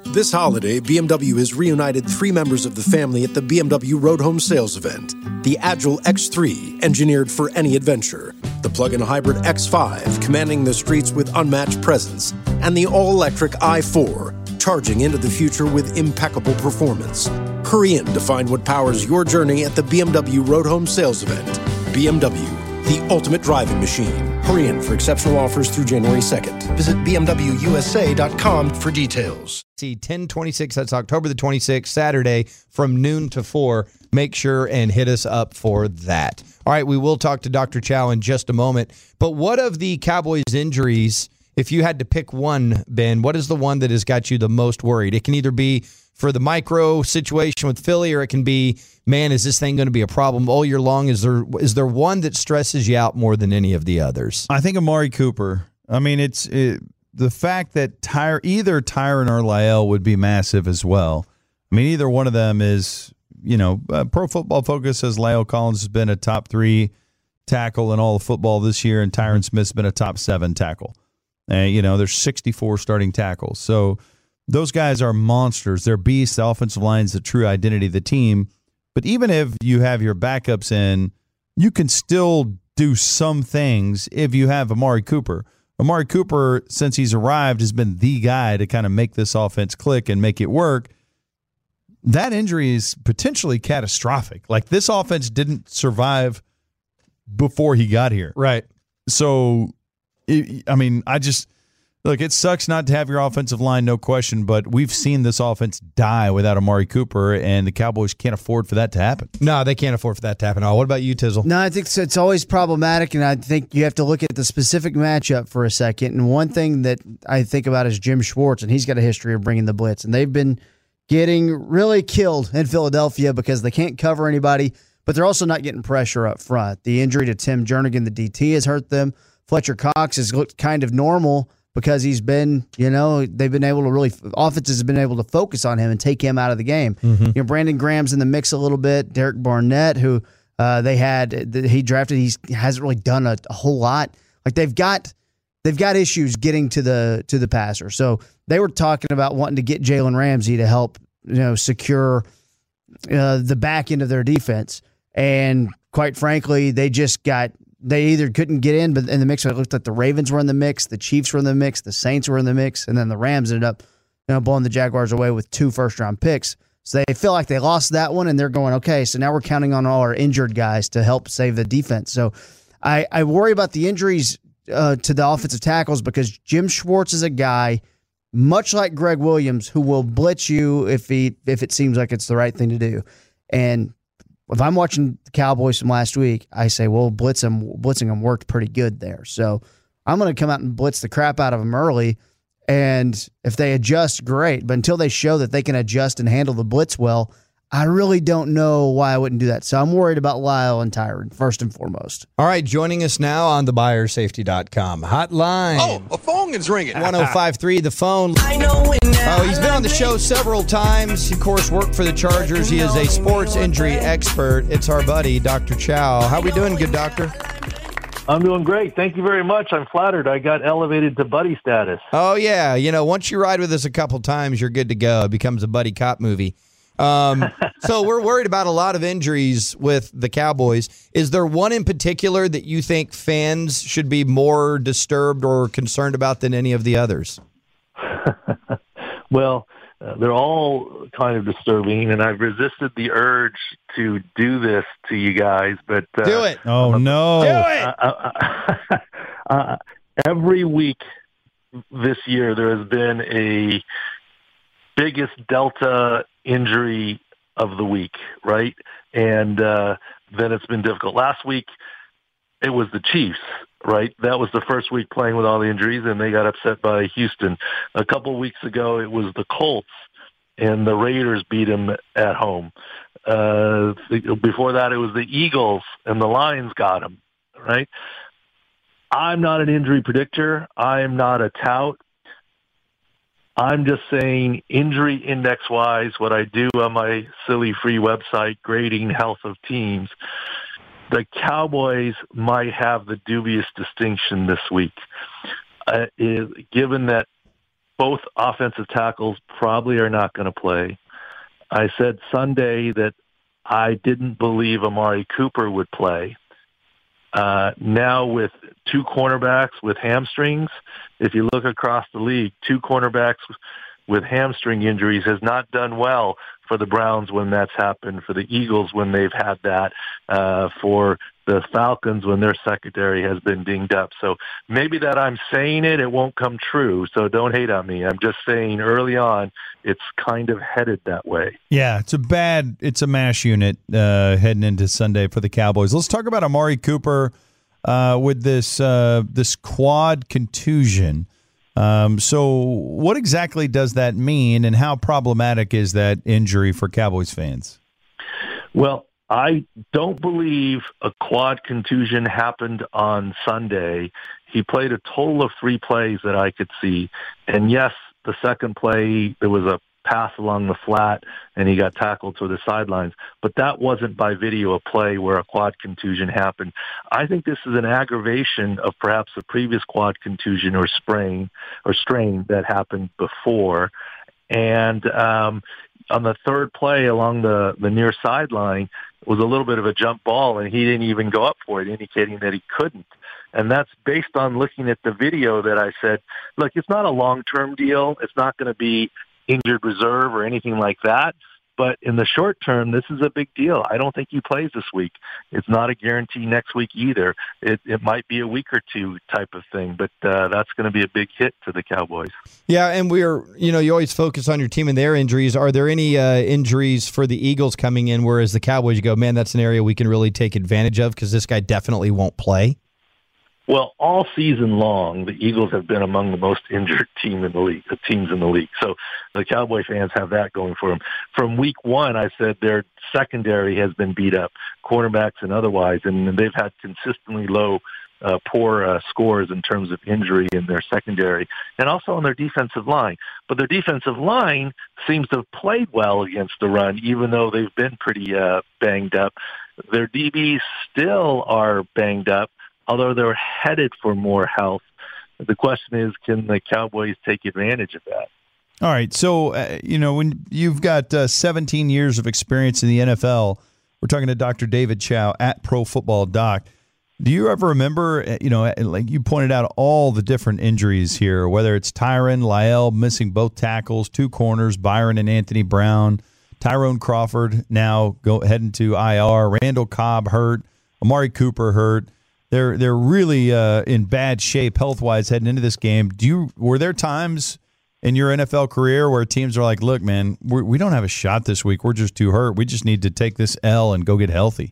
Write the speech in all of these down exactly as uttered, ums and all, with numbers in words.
This holiday, B M W has reunited three members of the family at the B M W Road Home Sales event. The Agile X three, engineered for any adventure. The plug-in hybrid X five, commanding the streets with unmatched presence. And the all-electric i four, charging into the future with impeccable performance. Hurry in to find what powers your journey at the B M W Road Home Sales event. B M W, the ultimate driving machine. Hurry in for exceptional offers through January second. Visit b m w u s a dot com for details. See, ten twenty-six, that's October the twenty-sixth, Saturday from noon to four. Make sure and hit us up for that. All right, we will talk to Doctor Chow in just a moment. But what of the Cowboys' injuries, if you had to pick one, Ben, what is the one that has got you the most worried? It can either be for the micro situation with Philly, or it can be, man, is this thing going to be a problem all year long? Is there is there one that stresses you out more than any of the others? I think Amari Cooper. I mean, it's it, the fact that Tyre, either Tyron or Lyle would be massive as well. I mean, either one of them is, you know, uh, Pro Football Focus says Lyle Collins has been a top three tackle in all of football this year, and Tyron Smith's been a top seven tackle. And, you know, there's sixty-four starting tackles. So those guys are monsters. They're beasts. The offensive line is the true identity of the team. But even if you have your backups in, you can still do some things if you have Amari Cooper. Amari Cooper, since he's arrived, has been the guy to kind of make this offense click and make it work. That injury is potentially catastrophic. Like, this offense didn't survive before he got here. Right. So, it, I mean, I just – look, it sucks not to have your offensive line, no question, but we've seen this offense die without Amari Cooper, and the Cowboys can't afford for that to happen. No, they can't afford for that to happen at all. What about you, Tizzle? No, I think it's always problematic, and I think you have to look at the specific matchup for a second. And one thing that I think about is Jim Schwartz, and he's got a history of bringing the blitz, and they've been getting really killed in Philadelphia because they can't cover anybody, but they're also not getting pressure up front. The injury to Tim Jernigan, the D T, has hurt them. Fletcher Cox has looked kind of normal because he's been, you know, they've been able to really, offenses have been able to focus on him and take him out of the game. Mm-hmm. You know, Brandon Graham's in the mix a little bit. Derek Barnett, who uh, they had, he drafted, he hasn't really done a, a whole lot. Like, they've got, they've got issues getting to the to the passer. So they were talking about wanting to get Jalen Ramsey to help, you know, secure uh, the back end of their defense. And quite frankly, they just got. They either couldn't get in, but in the mix, it looked like the Ravens were in the mix, the Chiefs were in the mix, the Saints were in the mix, and then the Rams ended up, you know, blowing the Jaguars away with two first-round picks. So they feel like they lost that one, and they're going, okay, so now we're counting on all our injured guys to help save the defense. So I, I worry about the injuries uh, to the offensive tackles because Jim Schwartz is a guy, much like Greg Williams, who will blitz you if he if it seems like it's the right thing to do. And if I'm watching the Cowboys from last week, I say, well, blitz them, blitzing them worked pretty good there. So I'm going to come out and blitz the crap out of them early. And if they adjust, great. But until they show that they can adjust and handle the blitz well, I really don't know why I wouldn't do that. So I'm worried about Lyle and Tyron, first and foremost. All right, joining us now on the buyer safety dot com hotline. Oh, a phone is ringing. one oh five point three The Phone. I know when Oh, he's been on the show several times. He, of course, worked for the Chargers. He is a sports injury expert. It's our buddy, Doctor Chow. How we doing, good doctor? I'm doing great. Thank you very much. I'm flattered. I got elevated to buddy status. Oh, yeah. You know, once you ride with us a couple times, you're good to go. It becomes a buddy cop movie. Um, so we're worried about a lot of injuries with the Cowboys. Is there one in particular that you think fans should be more disturbed or concerned about than any of the others? Well, uh, they're all kind of disturbing, and I've resisted the urge to do this to you guys. But uh, do it. Oh, uh, no. Do it. Uh, uh, uh, every week this year, there has been a biggest Delta injury of the week, right? And uh, then it's been difficult. Last week, it was the Chiefs, right? That was the first week playing with all the injuries, and they got upset by Houston. A couple of weeks ago, it was the Colts, and the Raiders beat them at home. Uh, before that, it was the Eagles, and the Lions got them, right? I'm not an injury predictor. I'm not a tout. I'm just saying injury index-wise, what I do on my silly free website, grading health of teams, the Cowboys might have the dubious distinction this week, uh, is, given that both offensive tackles probably are not going to play. I said Sunday that I didn't believe Amari Cooper would play. Uh, now with two cornerbacks with hamstrings, if you look across the league, two cornerbacks with hamstring injuries has not done well for the Browns when that's happened, for the Eagles when they've had that, uh, for the Falcons when their secondary has been dinged up. So maybe that I'm saying it, it won't come true, so don't hate on me. I'm just saying early on it's kind of headed that way. Yeah, it's a bad, it's a mash unit uh, heading into Sunday for the Cowboys. Let's talk about Amari Cooper uh, with this uh, this quad contusion. Um, so what exactly does that mean, and how problematic is that injury for Cowboys fans? Well, I don't believe a quad contusion happened on Sunday. He played a total of three plays that I could see. And yes, the second play, there was a pass along the flat and he got tackled to the sidelines. But that wasn't by video a play where a quad contusion happened. I think this is an aggravation of perhaps a previous quad contusion or sprain or strain that happened before. And um, on the third play along the, the near sideline was a little bit of a jump ball, and he didn't even go up for it, indicating that he couldn't. And that's based on looking at the video that I said, look, it's not a long-term deal. It's not going to be injured reserve or anything like that. But in the short term, this is a big deal. I don't think he plays this week. It's not a guarantee next week either. It, it might be a week or two type of thing, but uh, that's going to be a big hit to the Cowboys. Yeah, and we're, you know, you always focus on your team and their injuries. Are there any uh, injuries for the Eagles coming in, whereas the Cowboys, you go, man, that's an area we can really take advantage of because this guy definitely won't play? Well, all season long, the Eagles have been among the most injured team in the league, the teams in the league. So the Cowboy fans have that going for them. From week one, I said their secondary has been beat up, cornerbacks and otherwise, and they've had consistently low, uh, poor uh, scores in terms of injury in their secondary and also on their defensive line. But their defensive line seems to have played well against the run, even though they've been pretty uh, banged up. Their D Bs still are banged up, although they're headed for more health. The question is, can the Cowboys take advantage of that? All right, so, uh, you know, when you've got uh, seventeen years of experience in the N F L, we're talking to Doctor David Chao at Pro Football Doc. Do you ever remember, you know, like you pointed out, all the different injuries here, whether it's Tyron, La'el missing both tackles, two corners, Byron and Anthony Brown, Tyrone Crawford now go heading to I R, Randall Cobb hurt, Amari Cooper hurt. They're they're really uh, in bad shape health-wise heading into this game. Do you were there times in your N F L career where teams are like, look, man, we're, we don't have a shot this week. We're just too hurt. We just need to take this L and go get healthy?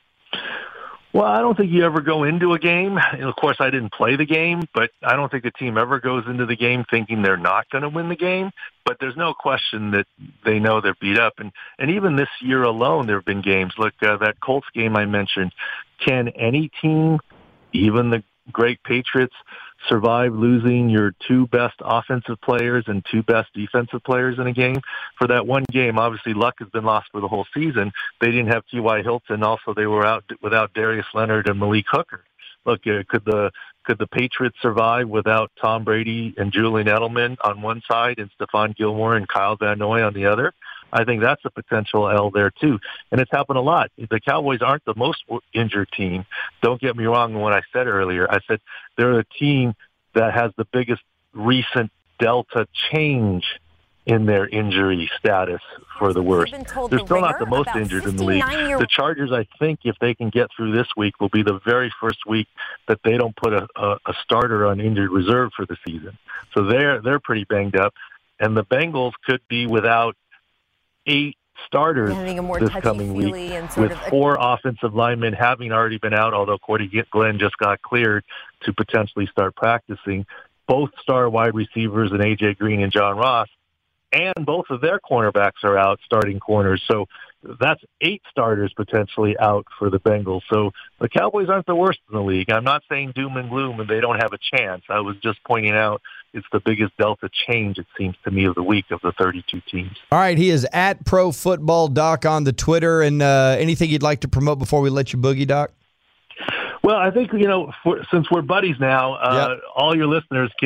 Well, I don't think you ever go into a game. And of course, I didn't play the game, but I don't think a team ever goes into the game thinking they're not going to win the game. But there's no question that they know they're beat up. And, and even this year alone, there have been games. Look, uh, that Colts game I mentioned, can any team, even the great Patriots, survive losing your two best offensive players and two best defensive players in a game? For that one game, obviously luck has been lost for the whole season. They didn't have T Y. Hilton. Also, they were out without Darius Leonard and Malik Hooker. Look, uh, could the could the Patriots survive without Tom Brady and Julian Edelman on one side and Stephon Gilmore and Kyle Van Noy on the other? I think that's a potential L there, too. And it's happened a lot. The Cowboys aren't the most injured team. Don't get me wrong in what I said earlier. I said they're a team that has the biggest recent delta change in their injury status for the worst. They're still not the most injured in the league. The Chargers, I think, if they can get through this week, will be the very first week that they don't put a, a, a starter on injured reserve for the season. So they're they're pretty banged up. And the Bengals could be without eight starters this coming week, with four offensive linemen having already been out, although Cordy Glenn just got cleared to potentially start practicing. Both star wide receivers in A J Green and John Ross, and both of their cornerbacks are out, starting corners. So that's eight starters potentially out for the Bengals. So the Cowboys aren't the worst in the league. I'm not saying doom and gloom and they don't have a chance. I was just pointing out it's the biggest delta change, it seems to me, of the week of the thirty-two teams. All right, he is at Pro Football Doc on the Twitter. And uh, anything you'd like to promote before we let you boogie, Doc? Well, I think, you know, for, since we're buddies now, uh, yep. all your listeners can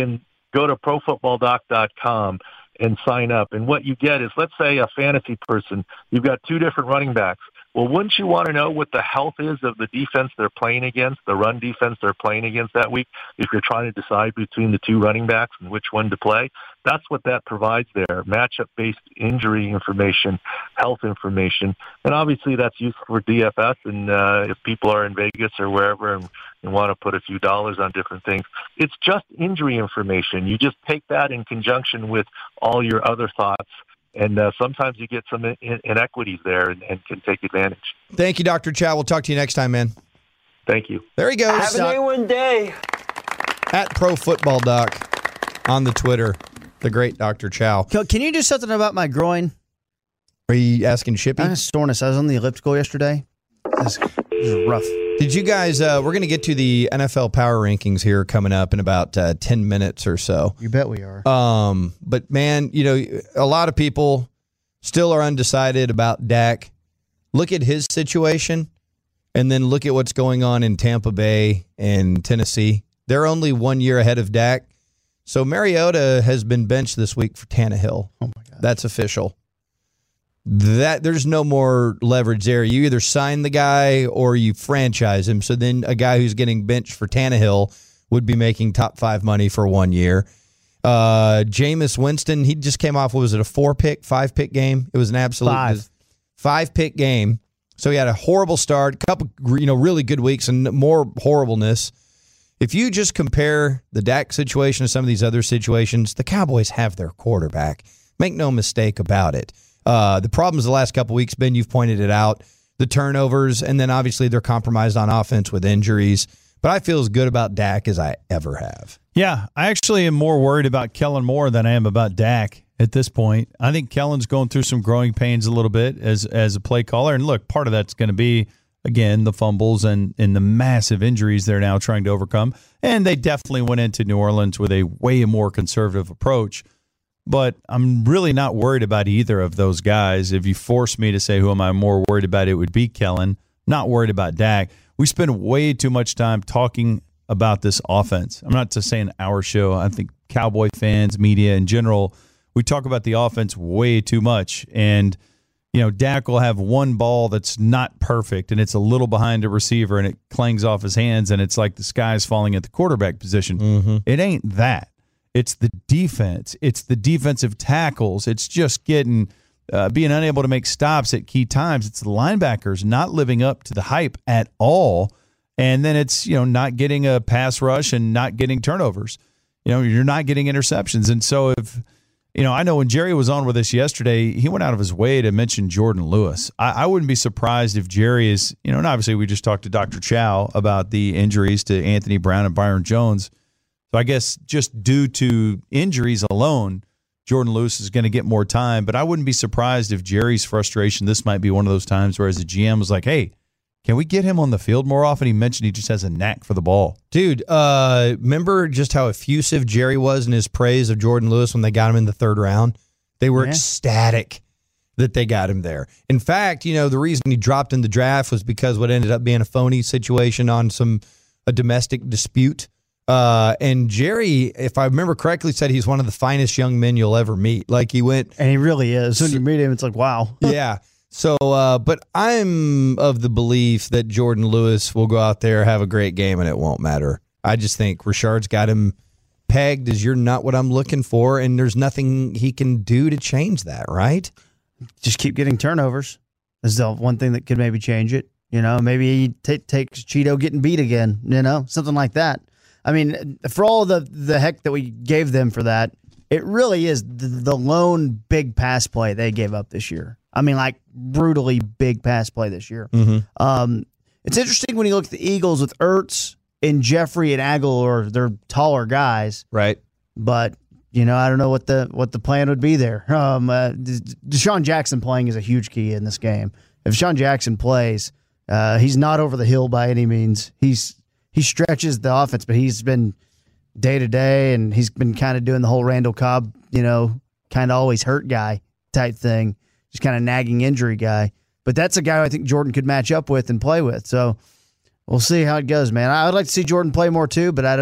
go to pro football doc dot com and sign up. And what you get is, let's say a fantasy person, you've got two different running backs. Well, wouldn't you want to know what the health is of the defense they're playing against, the run defense they're playing against that week, if you're trying to decide between the two running backs and which one to play? That's what that provides there, matchup-based injury information, health information. And obviously that's useful for D F S, and uh, if people are in Vegas or wherever and, and want to put a few dollars on different things, it's just injury information. You just take that in conjunction with all your other thoughts, and uh, sometimes you get some in- inequities there and, and can take advantage. Thank you, Doctor Chow. We'll talk to you next time, man. Thank you. There he goes. Have a day one day. At Pro Football Doc on the Twitter, the great Doctor Chow. Can you do something about my groin? Are you asking Shippy? I have soreness. I was on the elliptical yesterday. It was, it was rough. Did you guys, uh, we're going to get to the N F L power rankings here coming up in about uh, ten minutes or so. You bet we are. Um, but, man, you know, a lot of people still are undecided about Dak. Look at his situation, and then look at what's going on in Tampa Bay and Tennessee. They're only one year ahead of Dak. So Mariota has been benched this week for Tannehill. Oh, my God. That's official. That there's no more leverage there. You either sign the guy or you franchise him. So then a guy who's getting benched for Tannehill would be making top five money for one year. Uh, Jameis Winston, he just came off, what was it, a four-pick, five-pick game? It was an absolute Five. five-pick game. So he had a horrible start, a couple, you know, really good weeks and more horribleness. If you just compare the Dak situation to some of these other situations, the Cowboys have their quarterback. Make no mistake about it. Uh, the problems the last couple weeks, Ben, you've pointed it out, the turnovers, and then obviously they're compromised on offense with injuries. But I feel as good about Dak as I ever have. Yeah, I actually am more worried about Kellen Moore than I am about Dak at this point. I think Kellen's going through some growing pains a little bit as as a play caller. And look, part of that's going to be, again, the fumbles and, and the massive injuries they're now trying to overcome. And they definitely went into New Orleans with a way more conservative approach. But I'm really not worried about either of those guys. If you force me to say who am I more worried about, it would be Kellen. Not worried about Dak. We spend way too much time talking about this offense. I'm not just saying our show. I think Cowboy fans, media in general, we talk about the offense way too much. And, you know, Dak will have one ball that's not perfect, and it's a little behind a receiver, and it clangs off his hands, and it's like the sky's falling at the quarterback position. Mm-hmm. It ain't that. It's the defense. It's the defensive tackles. It's just getting uh, being unable to make stops at key times. It's the linebackers not living up to the hype at all. And then it's, you know, not getting a pass rush and not getting turnovers. You know, you're not getting interceptions. And so if, you know, I know when Jerry was on with us yesterday, he went out of his way to mention Jordan Lewis. I, I wouldn't be surprised if Jerry is, you know, and obviously we just talked to Doctor Chow about the injuries to Anthony Brown and Byron Jones. So I guess just due to injuries alone, Jordan Lewis is going to get more time. But I wouldn't be surprised if Jerry's frustration, this might be one of those times where as a G M was like, hey, can we get him on the field more often? He mentioned he just has a knack for the ball. Dude, uh, remember just how effusive Jerry was in his praise of Jordan Lewis when they got him in the third round? They were Yeah. ecstatic that they got him there. In fact, you know, the reason he dropped in the draft was because what ended up being a phony situation on some a domestic dispute. Uh, and Jerry, if I remember correctly, said he's one of the finest young men you'll ever meet. Like he went, And he really is. When you meet him, it's like, wow. yeah. So, uh, but I'm of the belief that Jordan Lewis will go out there, have a great game, and it won't matter. I just think Richard's got him pegged as you're not what I'm looking for, and there's nothing he can do to change that, right? Just keep getting turnovers. Is the one thing that could maybe change it. You know, maybe he t- takes Cheeto getting beat again, you know, something like that. I mean, for all the, the heck that we gave them for that, it really is the, the lone big pass play they gave up this year. I mean, like brutally big pass play this year. Mm-hmm. Um, it's interesting when you look at the Eagles with Ertz and Jeffrey and Aguilar, they're taller guys, Right. but you know, I don't know what the what the plan would be there. Um, uh, Deshaun Jackson playing is a huge key in this game. If Deshaun Jackson plays, uh, he's not over the hill by any means. He's he stretches the offense, but he's been day to day, and he's been kind of doing the whole Randall Cobb, you know, kind of always hurt guy type thing, just kind of nagging injury guy. But that's a guy I think Jordan could match up with and play with. So we'll see how it goes, man. I would like to see Jordan play more too, but I just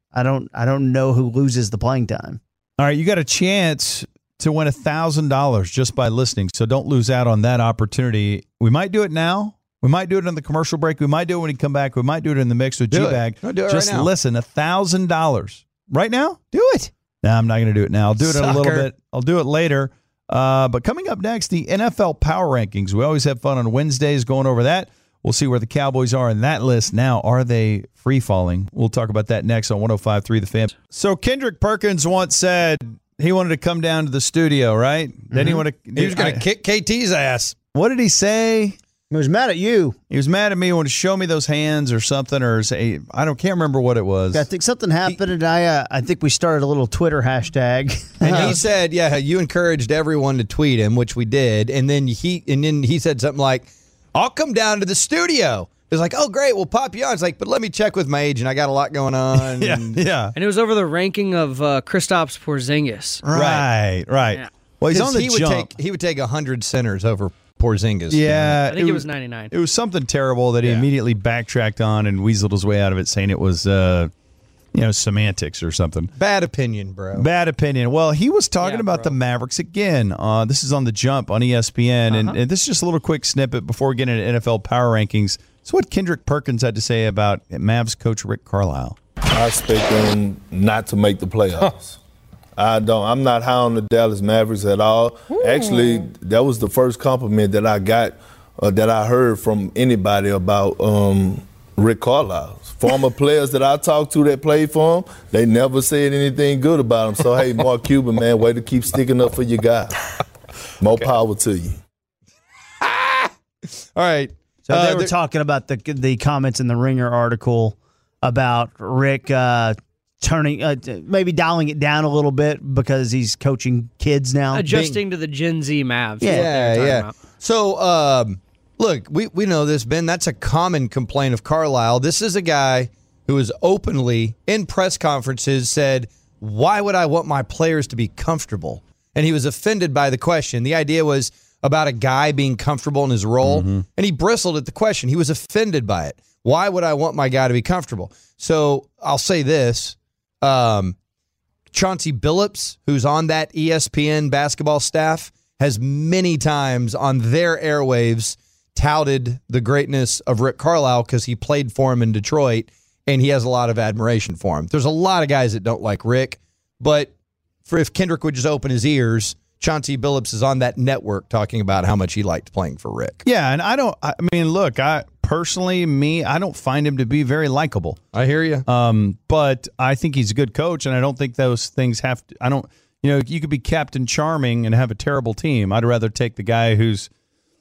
I don't I don't know who loses the playing time. All right, you got a chance to win one thousand dollars just by listening, so don't lose out on that opportunity. We might do it now. We might do it on the commercial break. We might do it when you come back. We might do it in the mix with Do it. G-Bag. No, do it Just right now. listen, one thousand dollars. Right now? Do it. No, I'm not going to do it now. I'll do it in a little Sucker. bit. I'll do it later. Uh, but coming up next, the N F L Power Rankings. We always have fun on Wednesdays going over that. We'll see where the Cowboys are in that list now. Are they free-falling? We'll talk about that next on one oh five point three The Fan. So Kendrick Perkins once said he wanted to come down to the studio, right? Mm-hmm. Then he wanted He was going to kick K T's ass. What did he say? He was mad at you. He was mad at me. He wanted to show me those hands or something, or say, I don't can't remember what it was. I think something happened, and I uh, I think we started a little Twitter hashtag. And he said, yeah, you encouraged everyone to tweet him, which we did. And then he and then he said something like, I'll come down to the studio. It's like, oh, great, we'll pop you on. It's like, but let me check with my agent. I got a lot going on. yeah, And yeah. And it was over the ranking of uh, Kristaps Porzingis. Right, right. Yeah. Well, he's on the he would jump. take he would take one hundred centers over Porzingis. yeah, I think it was ninety-nine. It was something terrible that he Yeah. immediately backtracked on and weaseled his way out of it, saying it was, uh, you know, semantics or something. Bad opinion, bro. Bad opinion. Well, he was talking Yeah, about bro. the Mavericks again. Uh, this is on the jump on E S P N, and, Uh-huh. and this is just a little quick snippet before we get into N F L Power Rankings. It's what Kendrick Perkins had to say about Mavs coach Rick Carlisle. I expect them not to make the playoffs. I don't. I'm not high on the Dallas Mavericks at all. Actually, that was the first compliment that I got, uh, that I heard from anybody about um, Rick Carlisle. Former players that I talked to that played for him, they never said anything good about him. So, hey, Mark Cuban, man, way to keep sticking up for your guy. More power to you. All right. So Uh, they were there- talking about the the comments in the Ringer article about Rick uh, turning, uh, maybe dialing it down a little bit because he's coaching kids now. Adjusting to the Gen Z Mavs. Yeah, is what they were talking yeah. about. So, um, look, we, we know this, Ben. That's a common complaint of Carlisle. This is a guy who has openly, in press conferences, said, why would I want my players to be comfortable? And he was offended by the question. The idea was about a guy being comfortable in his role, and he bristled at the question. He was offended by it. Why would I want my guy to be comfortable? So I'll say this. Um, Chauncey Billups, who's on that E S P N basketball staff, has many times on their airwaves touted the greatness of Rick Carlisle because he played for him in Detroit, and he has a lot of admiration for him. There's a lot of guys that don't like Rick, but for if Kendrick would just open his ears, Chauncey Billups is on that network talking about how much he liked playing for Rick. Yeah, and I don't. I mean, look, I personally, me, I don't find him to be very likable. I hear you. Um, but I think he's a good coach, and I don't think those things have to. I don't. You know, you could be Captain Charming and have a terrible team. I'd rather take the guy who's,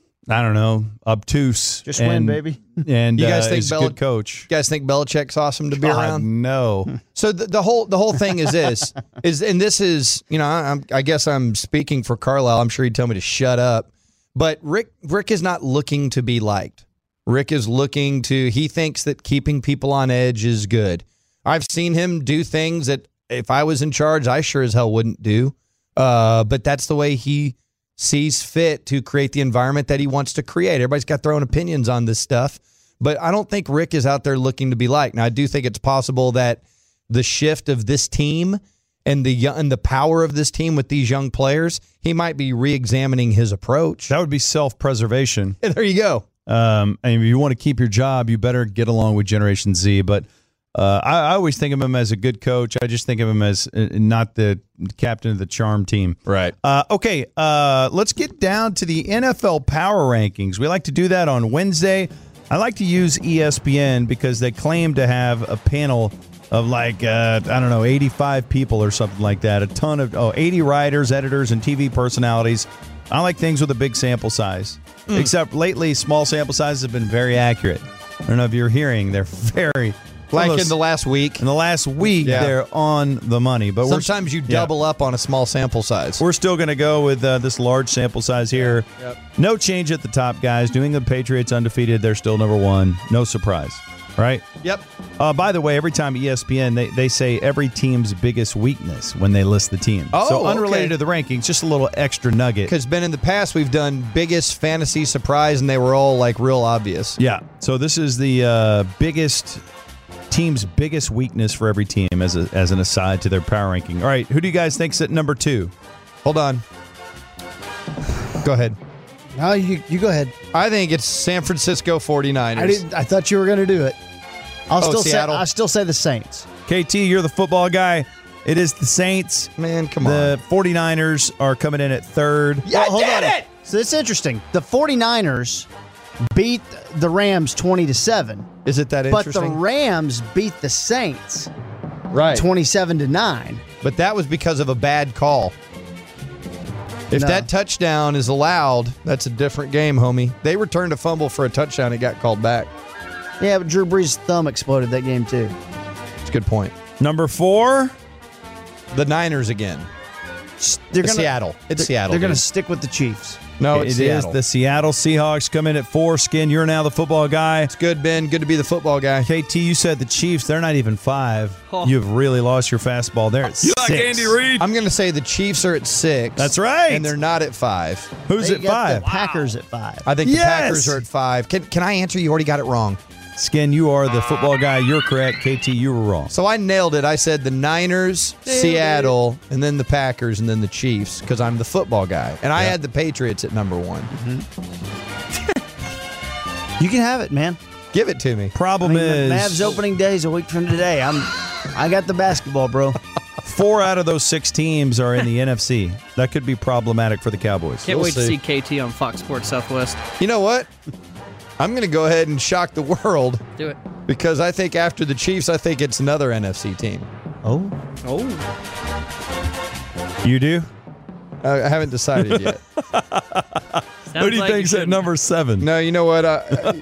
I don't know, obtuse. Just and, win, baby. And You guys uh, think is a Bel- good coach? You guys think Belichick's awesome to be God, around? no. So the, the whole the whole thing is this is and this is you know I, I'm, I guess I'm speaking for Carlisle. I'm sure he'd tell me to shut up, but Rick Rick is not looking to be liked. Rick is looking to he thinks that keeping people on edge is good. I've seen him do things that if I was in charge, I sure as hell wouldn't do. Uh, but that's the way he sees fit to create the environment that he wants to create. Everybody's got their own opinions on this stuff. But I don't think Rick is out there looking to be liked. Now, I do think it's possible that the shift of this team and the young, and the power of this team with these young players, he might be re-examining his approach. That would be self-preservation. And there you go. Um, and if you want to keep your job, you better get along with Generation Z. But uh, I, I always think of him as a good coach. I just think of him as uh, not the captain of the charm team. Right. Uh, okay, uh, let's get down to the N F L Power Rankings. We like to do that on Wednesday. I like to use E S P N because they claim to have a panel of like, uh, I don't know, eighty-five people or something like that. A ton of, oh, eighty writers, editors, and T V personalities. I like things with a big sample size. Mm. Except lately, small sample sizes have been very accurate. I don't know if you're hearing. They're very... Like those, in the last week. in the last week, Yeah. they're on the money. But Sometimes we're, you yeah. double up on a small sample size. We're still going to go with uh, this large sample size here. Yep. No change at the top, guys. New England Patriots undefeated. They're still number one. No surprise, right? Yep. Uh, by the way, every time E S P N, they, they say every team's biggest weakness when they list the team. Oh, so unrelated okay. to the rankings, just a little extra nugget. Because, Ben, in the past, we've done biggest fantasy surprise, and they were all, like, real obvious. Yeah. So this is the uh, biggest team's biggest weakness for every team as a, as an aside to their power ranking. All right, who do you guys think's at number two? Hold on. Go ahead. No, you you go ahead. I think it's San Francisco forty-niners. I didn't. I thought you were going to do it. I'll Oh, still Seattle? say. I still say the Saints. K T, you're the football guy. It is the Saints. Man, come The on. 49ers are coming in at third. Yeah, Well, hold I did on. it! So it's interesting. The 49ers beat the Rams twenty to seven, Is it that but the interesting? Rams beat the Saints right. twenty-seven to nine. But that was because of a bad call. If No. that touchdown is allowed, that's a different game, homie. They returned a fumble for a touchdown. It got called back. Yeah, but Drew Brees' thumb exploded that game too. It's a good point. Number four, The Niners again. They're It's Seattle. It's they're, Seattle, They're going to dude. stick with the Chiefs. No, it it's is Seattle. the Seattle Seahawks come in at four. Skin, you're now the football guy. It's good, Ben. Good to be the football guy. K T, you said the Chiefs. They're not even five. Oh. You've really lost your fastball there. At You six. like Andy Reid? I'm going to say the Chiefs are at six. That's right. And they're not at five. Who's They at got five? The Packers at five. I think the Yes! Packers are at five. Can, can I answer? You already got it wrong. Skin, you are the football guy. You're correct. K T, you were wrong. So I nailed it. I said the Niners, Seattle, and then the Packers, and then the Chiefs because I'm the football guy. And I had the Patriots at number one. You can have it, man. Give it to me. I Problem mean, is, the Mavs opening day is a week from today. I'm. I got the basketball, bro. four out of those six teams are in the N F C. That could be problematic for the Cowboys. Can't We'll wait to see. see K T on Fox Sports Southwest. You know what? I'm going to go ahead and shock the world Do it. because I think after the Chiefs, I think it's another N F C team. Oh, Oh. you do? I I haven't decided yet. Who do you think's at number seven? No, you know what? I,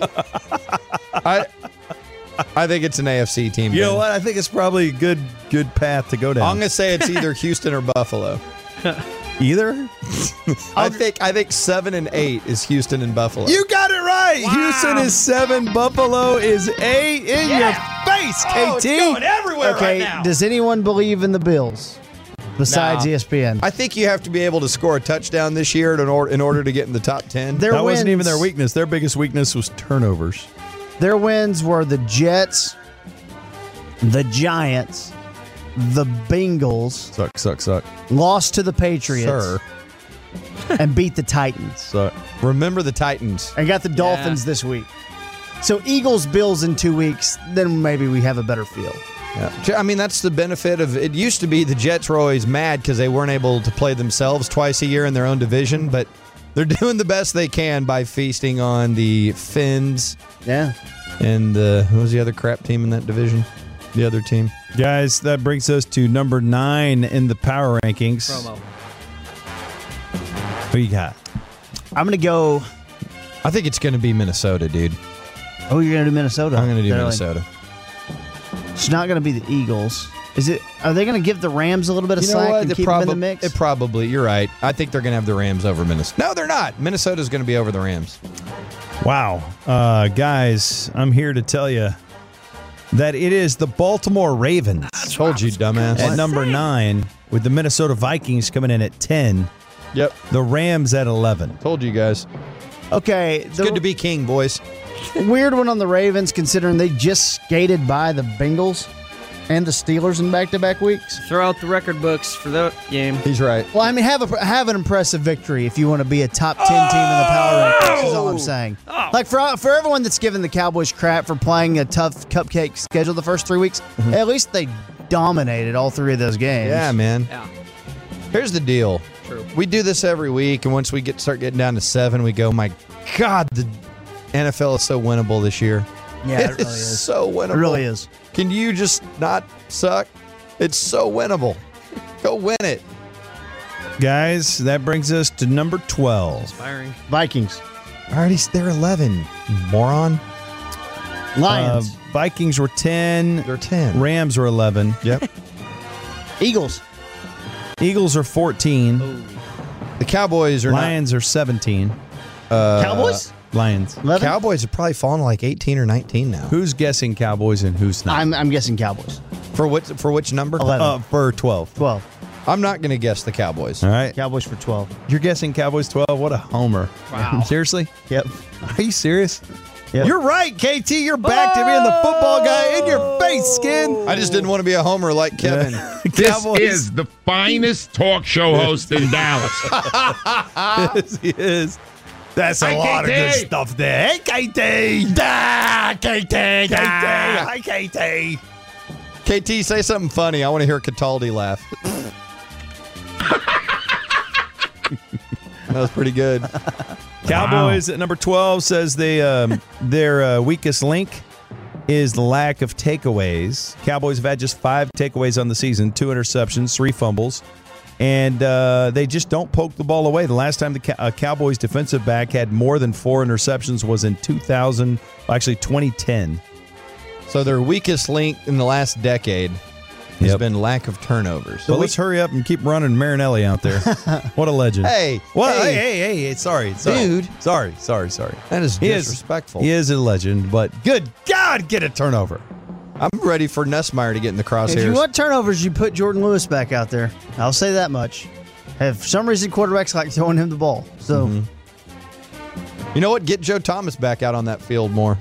I I think it's an A F C team. You know Ben. what? I think it's probably a good good path to go down. I'm going to say it's either Houston or Buffalo. Either? I think I think seven and eight is Houston and Buffalo. You got it right. Houston is seven. Buffalo is eight. In your face, Oh, K T. it's going everywhere Okay. right now. Does anyone believe in the Bills besides Nah. E S P N? I think you have to be able to score a touchdown this year in order, in order to get in the top ten. Their That wasn't even wins- their weakness. Their biggest weakness was turnovers. Their wins were the Jets, the Giants, the Bengals, Suck, suck, suck, lost to the Patriots, Sir, and beat the Titans. suck. remember the Titans. And got the Dolphins this week. So Eagles, Bills in two weeks, then maybe we have a better feel. Yeah. I mean, that's the benefit of it. Used to be the Jets were always mad because they weren't able to play themselves twice a year in their own division, but they're doing the best they can by feasting on the Finns Yeah. and uh, who was the other crap team in that division? The other team. Guys, that brings us to number nine in the power rankings. Promo. Who you got? I'm going to go. I think it's going to be Minnesota, dude. Oh, you're going to do Minnesota. I'm going to do They're Minnesota. like- it's not going to be the Eagles. Is it? Are they going to give the Rams a little bit of You know slack what? and It keep prob- them in the mix? It probably. You're right. I think they're going to have the Rams over Minnesota. No, they're not. Minnesota's going to be over the Rams. Wow. Uh, guys, I'm here to tell you that it is the Baltimore Ravens Told you, dumbass. at number nine, with the Minnesota Vikings coming in at ten, Yep. the Rams at eleven. Told you guys. okay. It's good to be king, boys. Weird one on the Ravens, considering they just skated by the Bengals and the Steelers in back-to-back weeks. Throw out the record books for that game. He's right. Well, I mean, have a have an impressive victory if you want to be a top ten team in the power rankings. Is all I'm saying. Like for for everyone that's given the Cowboys crap for playing a tough cupcake schedule the first three weeks, at least they dominated all three of those games. Yeah, man. Yeah. Here's the deal. True. We do this every week, and once we get start getting down to seven, we go, my God, the N F L is so winnable this year. Yeah, it It really is is. so winnable. It really is. Can you just not suck? It's so winnable. Go win it. Guys, that brings us to number twelve. Inspiring. Vikings, Already, they're eleven. You moron. Lions, Uh, Vikings were ten. They're ten. Rams were eleven. Yep. Eagles, Eagles are fourteen. The Cowboys are Lions are seventeen. Uh, Cowboys, Lions. not. eleven. Cowboys are probably falling to like eighteen or nineteen now. Who's guessing Cowboys and who's not? I'm I'm guessing Cowboys. For what? For which number? eleven. Uh, for twelve. twelve. I'm not going to guess the Cowboys. All right. Cowboys for twelve. You're guessing Cowboys twelve? What a homer. Wow. Seriously? Yep. Are you serious? You're right, K T. You're back to being the football guy in your face, Skin. I just didn't want to be a homer like Kevin. This Cowboys. is the finest talk show host in Dallas. Yes, he is. That's a Hi, lot K T. of good stuff there. Hey, K T. Da, K T. K T. Hi, K T. K T, say something funny. I want to hear Cataldi laugh. That was pretty good. Cowboys at number twelve says they um, their uh, weakest link is the lack of takeaways. Cowboys have had just five takeaways on the season, two interceptions, three fumbles, and uh, they just don't poke the ball away. The last time the Cow- uh, Cowboys defensive back had more than four interceptions was in two thousand, actually twenty ten. So their weakest link in the last decade has Yep. been lack of turnovers. So let's hurry up and keep running Marinelli out there. What a legend. Hey, What? hey. Hey, hey, hey, sorry, sorry. Dude. Sorry, sorry, sorry. That is He is- disrespectful. He is a legend, but good God, get a turnover. I'm ready for Nussmeier to get in the crosshairs. If you want turnovers, you put Jordan Lewis back out there. I'll say that much. Have for some reason quarterbacks like throwing him the ball. So You know what? Get Joe Thomas back out on that field more.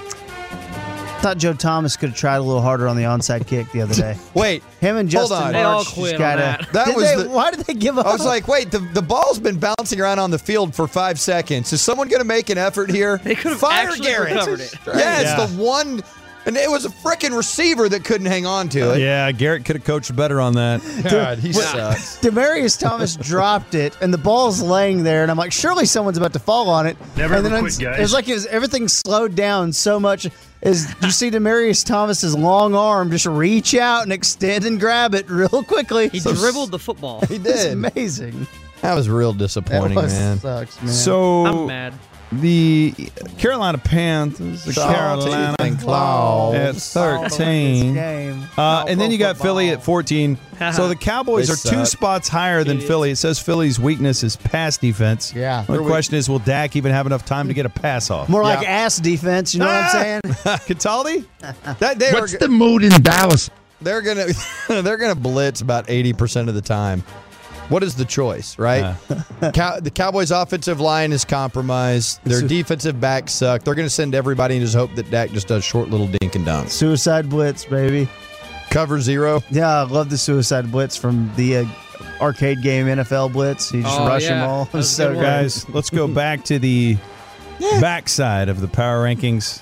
I thought Joe Thomas could have tried a little harder on the onside kick the other day. Wait, Him and Hold Justin on. They all March quit just on gotta. that. That Did was they- the- why did they give up? I was like, wait, the, the ball's been bouncing around on the field for five seconds. Is someone going to make an effort here? They could have Fire actually Garrett. recovered it. Yeah, it's Yeah. the one, and it was a freaking receiver that couldn't hang on to it. Yeah, Garrett could have coached better on that. God, he sucks. Demarius Thomas dropped it, and the ball's laying there, and I'm like, surely someone's about to fall on it. Never and ever then quit, it's- guys. It was like it was, everything slowed down so much. Is you see Demarius Thomas's long arm just reach out and extend and grab it real quickly. He dribbled the football. He It's did. amazing. That was real That disappointing, was, man. sucks, man. So I'm mad. the Carolina Panthers, the Salty Carolina and claws. at thirteen. Game. Uh, and then you got Philly at fourteen. So the Cowboys They are two suck. spots higher than Idiots. Philly. It says Philly's weakness is pass defense. Yeah. The question is, will Dak even have enough time to get a pass off? More like Yeah. ass defense, you know what I'm saying? Cataldi? That they What's are, the mood in Dallas? they're gonna they're gonna blitz about eighty percent of the time. What is the choice, right? Cow- the Cowboys' offensive line is compromised. Their defensive backs suck. They're gonna send everybody and just hope that Dak just does short little dink and dunks. Suicide blitz, baby. Cover zero. Yeah, I love the suicide blitz from the uh, arcade game N F L blitz. You just Oh, rush yeah. them all. It That was was a so good good. one. Guys, let's go back to the backside of the power rankings.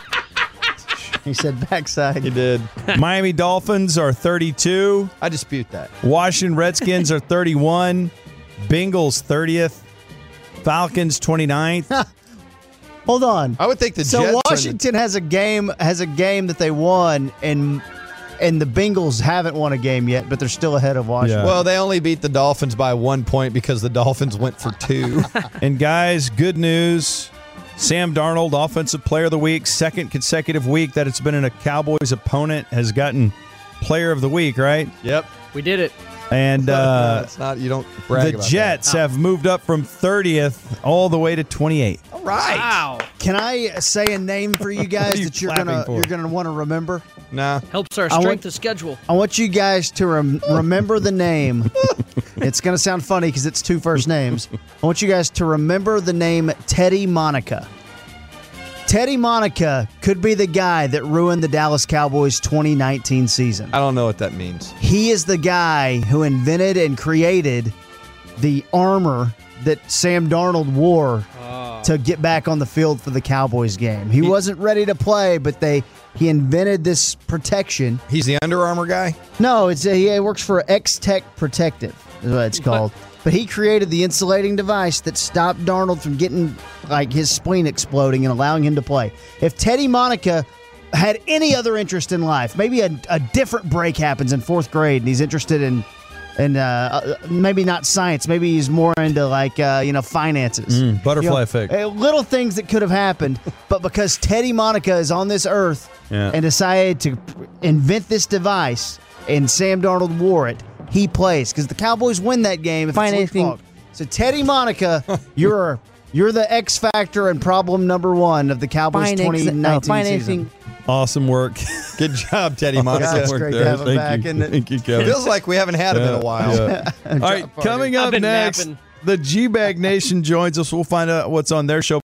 He said backside. He did. Miami Dolphins are thirty-two. I dispute that. Washington Redskins are thirty-one. Bengals thirtieth. Falcons twenty-ninth. Hold on. I would think the So Jets. are in the- Washington has a game has a game that they won, and and the Bengals haven't won a game yet, but they're still ahead of Washington. Yeah. well, they only beat the Dolphins by one point because the Dolphins went for two. And guys, good news. Sam Darnold, Offensive Player of the Week, second consecutive week that it's been in a Cowboys opponent, has gotten Player of the Week, right? Yep. We did it. And uh, It's not. You don't brag the about Jets have moved up from thirtieth all the way to twenty-eighth. that. All right. Wow. Can I say a name for you guys What are you that you're clapping gonna for? you're gonna want to remember? Nah. Helps our I want- strength of schedule. I want you guys to rem- remember the name. It's going to sound funny because it's two first names. I want you guys to remember the name Teddy Monica. Teddy Monica could be the guy that ruined the Dallas Cowboys twenty nineteen season. I don't know what that means. He is the guy who invented and created the armor that Sam Darnold wore to get back on the field for the Cowboys game. He wasn't ready to play, but they he invented this protection. He's the Under Armour guy. No, it's a, he works for X-Tech Protective, is what it's called. But he created the insulating device that stopped Darnold from getting like his spleen exploding and allowing him to play. If Teddy Monica had any other interest in life, maybe a, a different break happens in fourth grade and he's interested in in uh, uh, maybe not science, maybe he's more into like uh, you know finances, Mm, butterfly You know, effect. uh, little things that could have happened, but because Teddy Monica is on this earth Yeah. and decided to invent this device, and Sam Darnold wore it, he plays because the Cowboys win that game. If it's Financing- Luke Falk. So Teddy Monica, you're you're the X factor and problem number one of the Cowboys Financing- twenty nineteen uh, financing- season. Awesome work. Good job, Teddy Monica. That's Work great to there. have him Thank back, you. isn't it? Thank you, Kevin. Feels like we haven't had him in a while. Yeah. All right, coming I've up been next, napping. the G-Bag Nation joins us. We'll find out what's on their show.